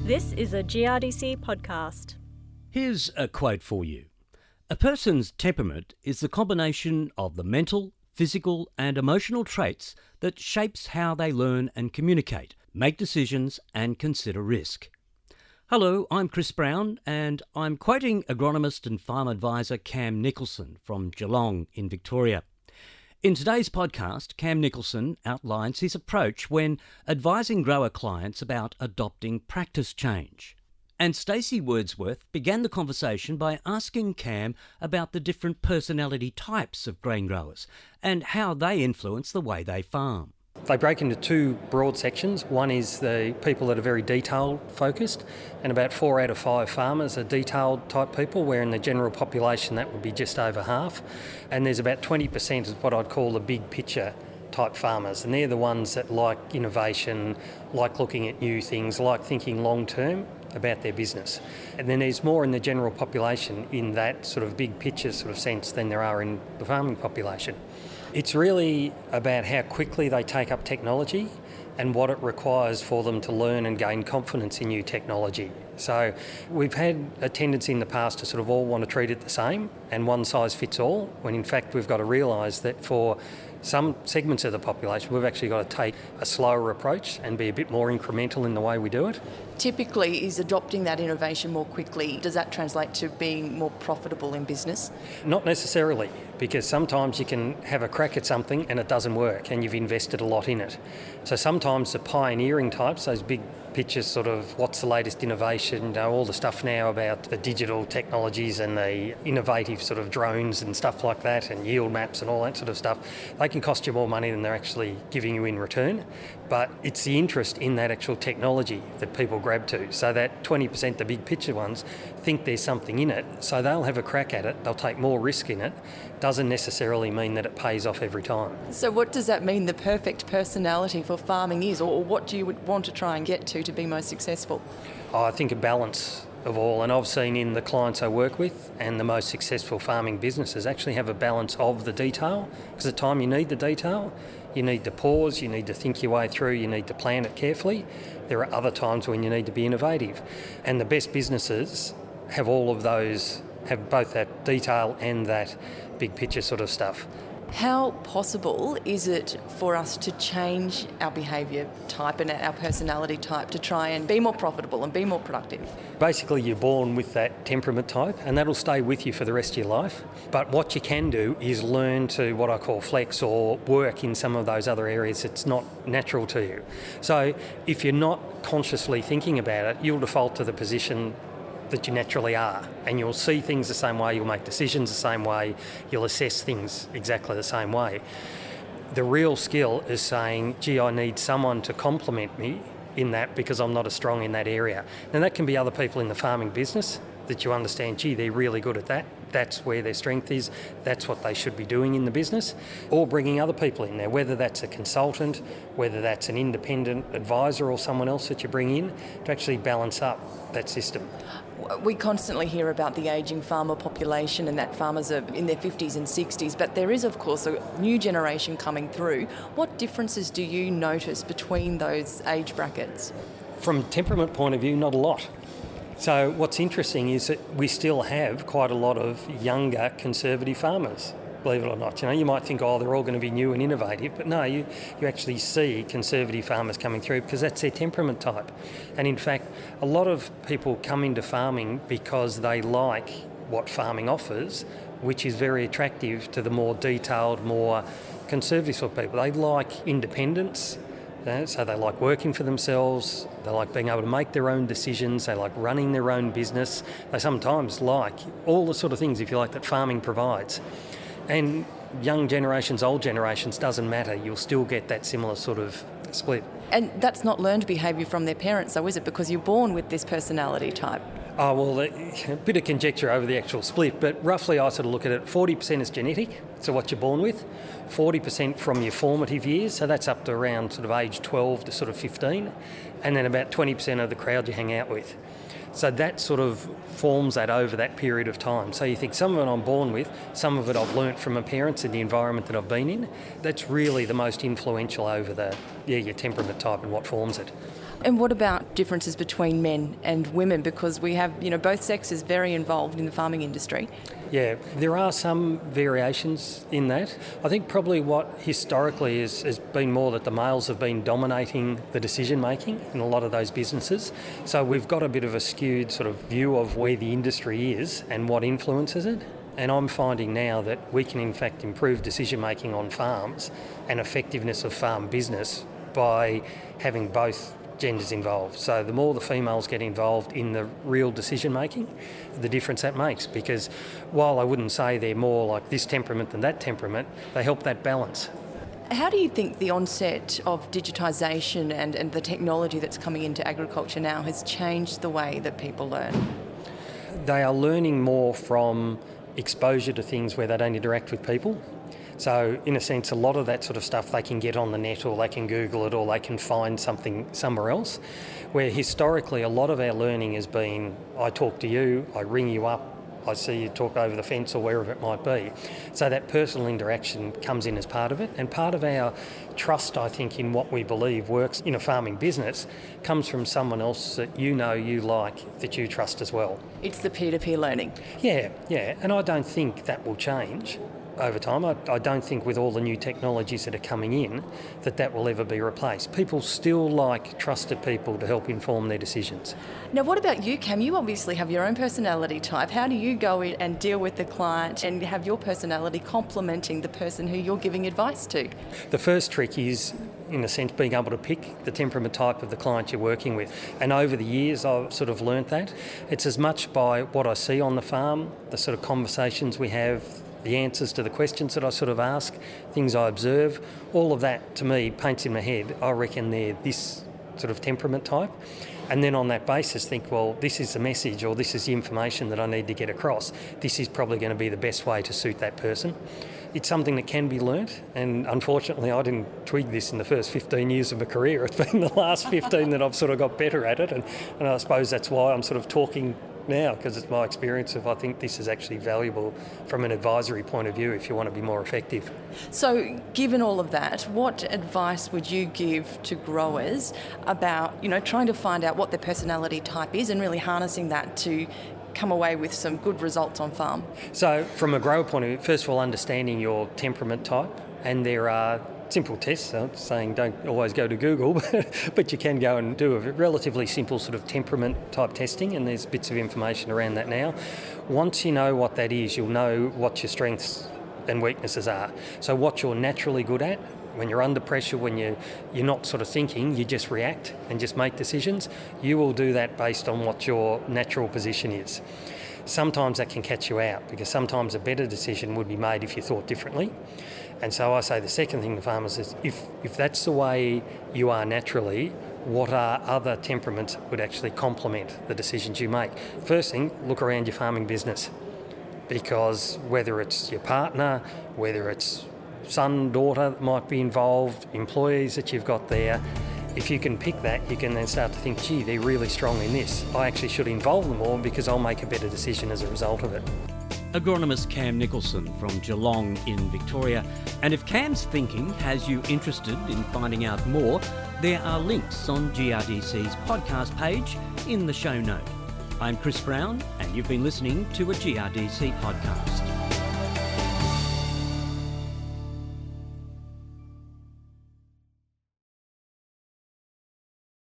This is a GRDC podcast. Here's a quote for you. A person's temperament is the combination of the mental, physical and emotional traits that shapes how they learn and communicate, make decisions and consider risk. Hello, I'm Chris Brown and I'm quoting agronomist and farm advisor Cam Nicholson from Geelong in Victoria. In today's podcast, Cam Nicholson outlines his approach when advising grower clients about adopting practice change. And Stacey Wordsworth began the conversation by asking Cam about the different personality types of grain growers and how they influence the way they farm. They break into two broad sections. One is the people that are very detail focused, and about 4 out of 5 farmers are detailed type people, where in the general population that would be just over half. And there's about 20% of what I'd call the big picture type farmers, and they're the ones that like innovation, like looking at new things, like thinking long term about their business. And then there's more in the general population in that sort of big picture sort of sense than there are in the farming population. It's really about how quickly they take up technology and what it requires for them to learn and gain confidence in new technology. So we've had a tendency in the past to sort of all want to treat it the same and one size fits all, when in fact we've got to realise that for some segments of the population we've actually got to take a slower approach and be a bit more incremental in the way we do it. Typically, is adopting that innovation more quickly, does that translate to being more profitable in business? Not necessarily, because sometimes you can have a crack at something and it doesn't work and you've invested a lot in it. So sometimes the pioneering types, those big pictures, sort of what's the latest innovation, you know, all the stuff now about the digital technologies and the innovative sort of drones and stuff like that and yield maps and all that sort of stuff, they can cost you more money than they're actually giving you in return. But it's the interest in that actual technology that people grab to. So that 20%, the big picture ones, think there's something in it, so they'll have a crack at it, they'll take more risk in it. Doesn't necessarily mean that it pays off every time. So what does that mean the perfect personality for farming is, or what do you want to try and get to be most successful? I think a balance of all, and I've seen in the clients I work with and the most successful farming businesses actually have a balance of the detail, because at the time you need the detail, you need to pause, you need to think your way through, you need to plan it carefully. There are other times when you need to be innovative, and the best businesses have all of those, have both that detail and that big picture sort of stuff. How possible is it for us to change our behaviour type and our personality type to try and be more profitable and be more productive? Basically, you're born with that temperament type and that'll stay with you for the rest of your life. But what you can do is learn to what I call flex or work in some of those other areas that's not natural to you. So if you're not consciously thinking about it, you'll default to the position that you naturally are, and you'll see things the same way, you'll make decisions the same way, you'll assess things exactly the same way. The real skill is saying, gee, I need someone to complement me in that because I'm not as strong in that area. And that can be other people in the farming business that you understand, gee, they're really good at that. That's where their strength is. That's what they should be doing in the business. Or bringing other people in there, whether that's a consultant, whether that's an independent advisor or someone else that you bring in to actually balance up that system. We constantly hear about the ageing farmer population and that farmers are in their 50s and 60s, but there is, of course, a new generation coming through. What differences do you notice between those age brackets? From a temperament point of view, not a lot. So what's interesting is that we still have quite a lot of younger conservative farmers, believe it or not. You know, you might think, oh, they're all going to be new and innovative, but no, you actually see conservative farmers coming through because that's their temperament type. And in fact, a lot of people come into farming because they like what farming offers, which is very attractive to the more detailed, more conservative sort of people. They like independence. So they like working for themselves, they like being able to make their own decisions, they like running their own business, they sometimes like all the sort of things, if you like, that farming provides. And young generations, old generations, doesn't matter, you'll still get that similar sort of split. And that's not learned behaviour from their parents, though, is it? Because you're born with this personality type. Oh, well, a bit of conjecture over the actual split, but roughly I sort of look at it, 40% is genetic, so what you're born with, 40% from your formative years, so that's up to around sort of age 12 to sort of 15, and then about 20% of the crowd you hang out with. So that sort of forms that over that period of time. So you think some of it I'm born with, some of it I've learnt from my parents in the environment that I've been in. That's really the most influential over your temperament type and what forms it. And what about differences between men and women? Because we have, both sexes very involved in the farming industry. Yeah, there are some variations in that. I think probably what historically has been more that the males have been dominating the decision making in a lot of those businesses. So we've got a bit of a skewed sort of view of where the industry is and what influences it. And I'm finding now that we can in fact improve decision making on farms and effectiveness of farm business by having both genders involved. So the more the females get involved in the real decision making, the difference that makes, because while I wouldn't say they're more like this temperament than that temperament, they help that balance. How do you think the onset of digitisation and the technology that's coming into agriculture now has changed the way that people learn? They are learning more from exposure to things where they don't interact with people. So in a sense, a lot of that sort of stuff they can get on the net, or they can Google it, or they can find something somewhere else. Where historically a lot of our learning has been, I talk to you, I ring you up, I see you talk over the fence or wherever it might be. So that personal interaction comes in as part of it, and part of our trust, I think, in what we believe works in a farming business comes from someone else that you like, that you trust as well. It's the peer-to-peer learning. Yeah, and I don't think that will change over time. I don't think with all the new technologies that are coming in that will ever be replaced. People still like trusted people to help inform their decisions. Now, what about you, Cam? You obviously have your own personality type. How do you go in and deal with the client and have your personality complementing the person who you're giving advice to? The first trick is, in a sense, being able to pick the temperament type of the client you're working with. And over the years, I've sort of learnt that. It's as much by what I see on the farm, the sort of conversations we have, the answers to the questions that I sort of ask, things I observe, all of that to me paints in my head, I reckon they're this sort of temperament type. And then on that basis think, well, this is the message or this is the information that I need to get across. This is probably going to be the best way to suit that person. It's something that can be learnt, and unfortunately I didn't twig this in the first 15 years of my career. It's been the last 15 that I've sort of got better at it, and I suppose that's why I'm sort of talking now, because it's my experience of I think this is actually valuable from an advisory point of view if you want to be more effective. So given all of that, what advice would you give to growers about, trying to find out what their personality type is and really harnessing that to come away with some good results on farm? So from a grower point of view, first of all, understanding your temperament type, and there are simple tests. I'm saying don't always go to Google, but you can go and do a relatively simple sort of temperament type testing, and there's bits of information around that now. Once you know what that is, you'll know what your strengths and weaknesses are. So what you're naturally good at, when you're under pressure, when you're not sort of thinking, you just react and just make decisions, you will do that based on what your natural position is. Sometimes that can catch you out, because sometimes a better decision would be made if you thought differently. And so I say the second thing to farmers is if that's the way you are naturally, what are other temperaments that would actually complement the decisions you make? First thing, look around your farming business, because whether it's your partner, whether it's son, daughter that might be involved, employees that you've got there, if you can pick that, you can then start to think, gee, they're really strong in this. I actually should involve them more because I'll make a better decision as a result of it. Agronomist Cam Nicholson from Geelong in Victoria. And if Cam's thinking has you interested in finding out more, there are links on GRDC's podcast page in the show note. I'm Chris Brown, and you've been listening to a GRDC podcast.